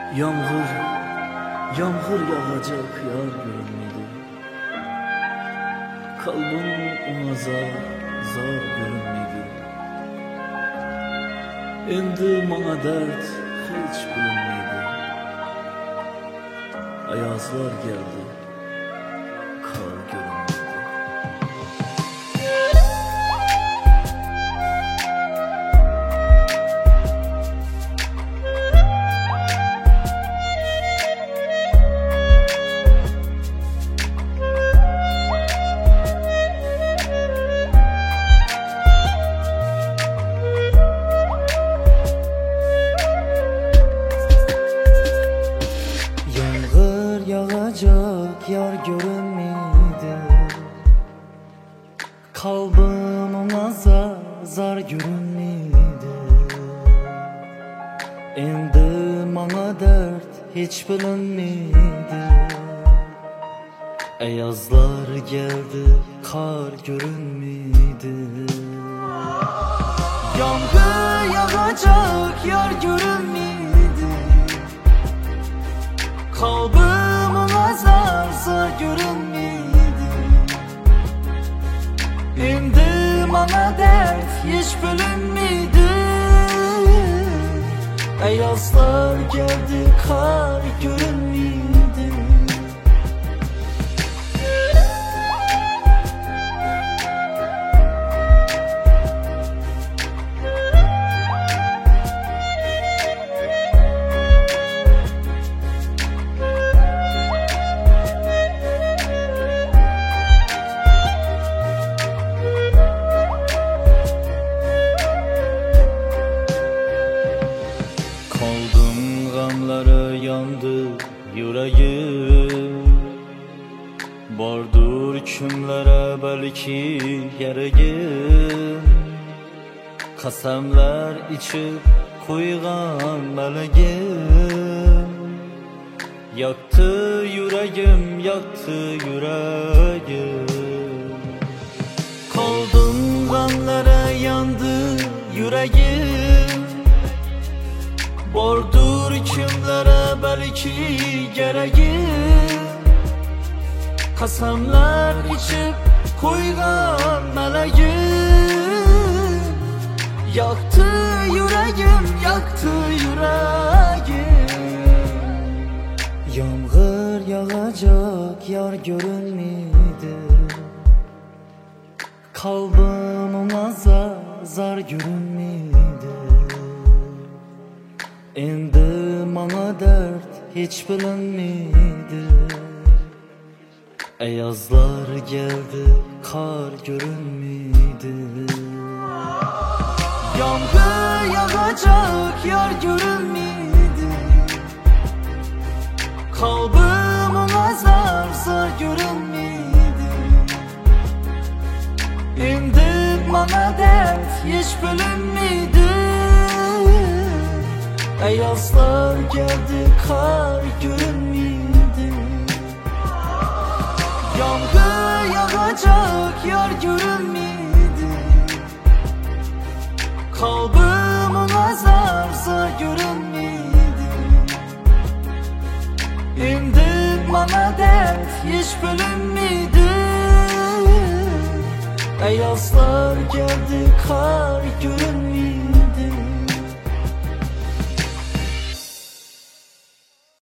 Yağmur, yağmur yağacak yar görünmedi. Kalbim ona zar görünmedi. Endi bana dert hiç bilinmedi. Ayazlar geldi, kar görünmedi. Yağacak yar görünmedi. Kalbim ona zar görünmedi. Endi bana dert hiç bilinmedi. Ayazlar geldi, kar görünmedi. Yağmur yağacak yar görünmedi. Kalbim ona zar görünmedi. Endi bana dert hiç bilinmedi. Ayazlar geldi, kar görünmedi. Gamları yandı yüreğim. Bardır kimlere belki gereğim. Kasemler içip koygan meleğim. Yaktı yüreğim, yaktı yüreğim. Kaldım gamlara, yandı yüreğim. Bordur kimlere belki gereğim. Kasemler içip koygan meleğim. Yaktı yüreğim, yaktı yüreğim. Yağmur yağacak yar görünmedi. Kalbim ona zar görünmedi. Endi bana dert hiç bilinmedi. Ayazlar geldi, kar görünmedi. Yağmur yağacak yar görünmedi. Kalbim ona zar görünmedi. Endi bana dert hiç bilinmedi. Ayazlar geldi, kar görünmedi. Yağmur yağacak yar görünmedi. Kalbim ona zar görünmedi. Endi bana dert hiç bilinmedi. Ayazlar geldi, kar görünmedi.